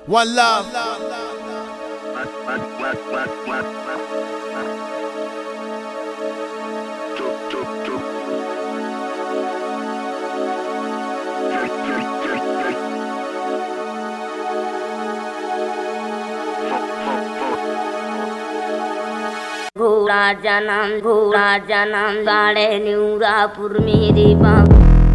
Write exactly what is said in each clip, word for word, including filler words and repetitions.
One love. घोड़ा जन्म घोड़ा जन्म गाड़े न्यूरापुर मेरी बाप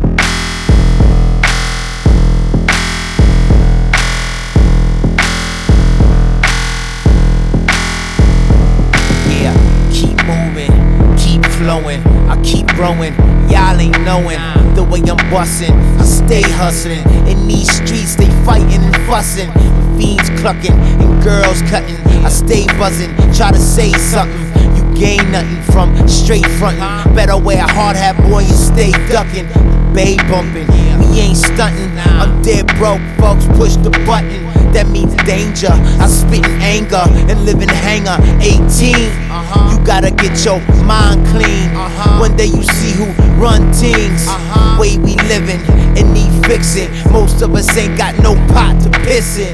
Yeah, keep moving, keep flowing, I keep growing, y'all ain't knowing the way I'm bustin', I stay hustling, in these streets they fighting and fussing, fiends clucking and girls cutting, I stay buzzing, try to say something. Gain nothing from straight frontin'. Better wear a hard hat, boy, and stay duckin'. Bay bumpin', we ain't stuntin'. I'm dead broke, folks, push the button. That means danger. I spit in anger and live in hanger. eighteen, you gotta get your mind clean. One day you see who run things. Way we livin' and need fixin'. Most of us ain't got no pot to piss in.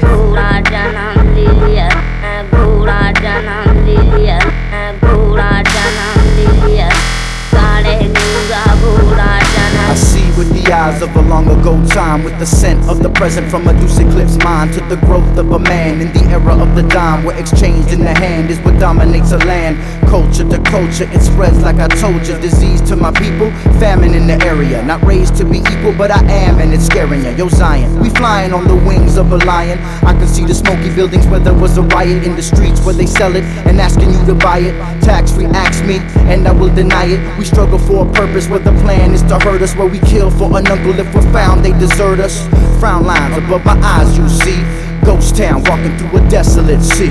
I see with the eyes of a long ago time, with the scent of the present from a deuce eclipse mind to the growth of a man in the era of the dime, where exchange in the hand is what dominates a land. Culture to culture, it spreads like I told you. Disease to my people, famine in the area. Not raised to be equal, but I am, and it's scaring ya. Yo Zion, we flying on the wings of a lion. I can see the smoky buildings where there was a riot, in the streets where they sell it and asking you to buy it. Tax free, ask me, and I will deny it. We struggle for a purpose where the plan is to hurt us, where we kill for an uncle if we're found they desert us. Frown lines above my eyes, you see. Ghost town walking through a desolate sea.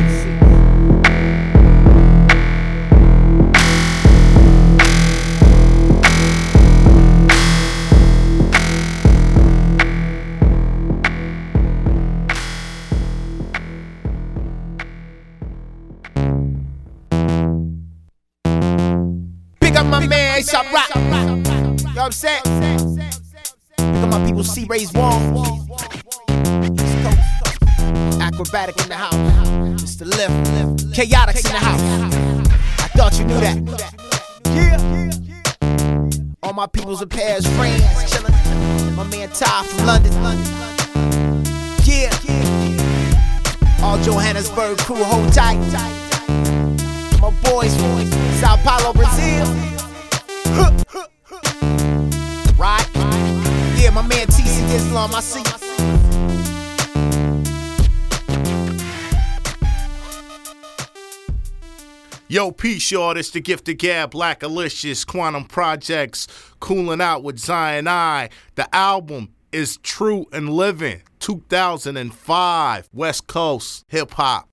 Pick up my man, A$AP Rock. You know what I'm saying? Pick up my people, C. Ray's Wong. East Coast. Acrobatic in the house. Mister Lift. Chaotics in the house. I thought you knew that. Yeah. All my people's a pairs, friends, chillin'. My man Ty from London. Yeah. All Johannesburg crew, hold tight. My boys from Sao Paulo, Brazil. Right? Yeah, my man T C Islam, I see you. Yo, peace, y'all. It's the Gift of Gab, Black Alicious, Quantum Projects, Cooling Out with Zion I. The album is True and Living, two thousand five, West Coast hip hop.